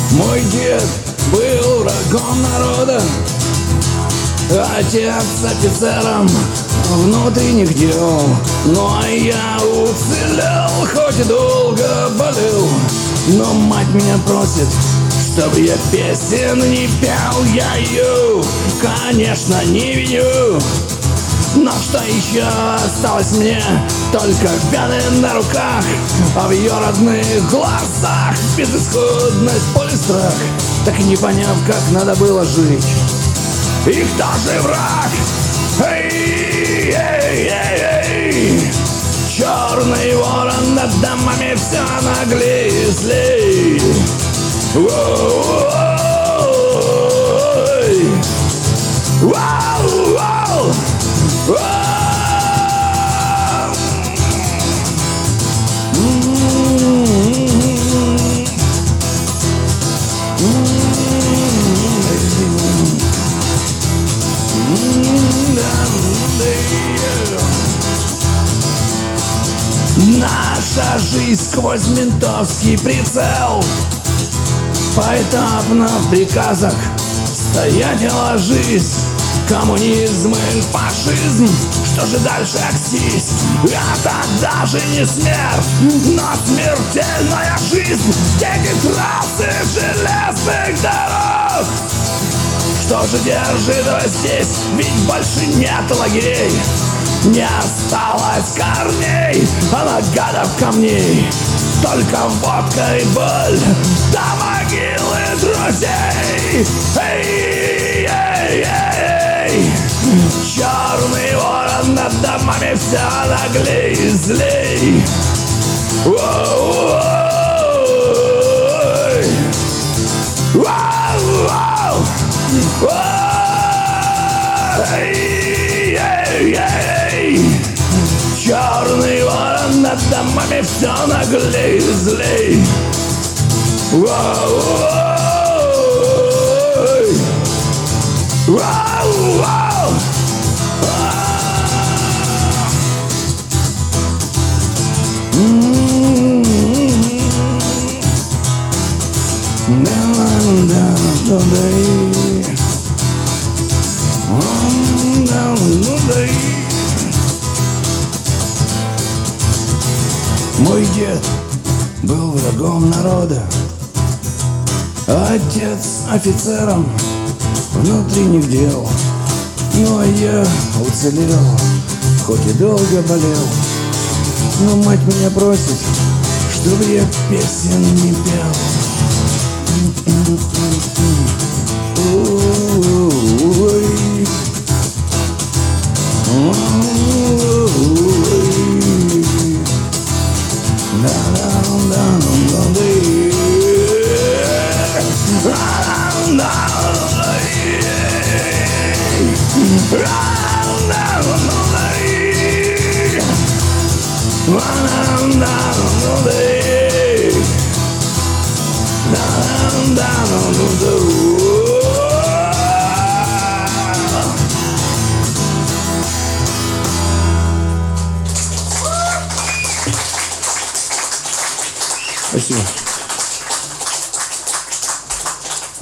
Мой дед был врагом народа, отец офицером внутренних дел. Ну а я уцелел, хоть и долго болел. Но мать меня просит, чтобы я песен не пел. Я ее, конечно, не виню, но что еще осталось мне? Только вены на руках, а в ее родных глазах безысходность, боль и страх. Так и не поняв, как надо было жить. И кто же враг? Эй, эй, эй, эй! Черный ворон над домами все наглее и злей. Ой! Вау, вау! Наша жизнь сквозь ментовский прицел, поэтапно в приказах стоять и ложись. Коммунизм и фашизм, что же дальше аксись? Это даже не смерть, но смертельная жизнь. Эти трассы железных дорог, что же держит его здесь? Ведь больше нет лагерей, не осталось корней, а нагадов камней. Только водка и боль, до могилы друзей. Эй, эй, эй! Черный ворон над домами все наглей и злей. Черный ворон над домами все наглей и злей. Мой дед был врагом народа, отец офицером внутренних дел. Ну а я уцелел, хоть и долго болел. Но мать меня просит, чтобы я песен не пел. Спасибо.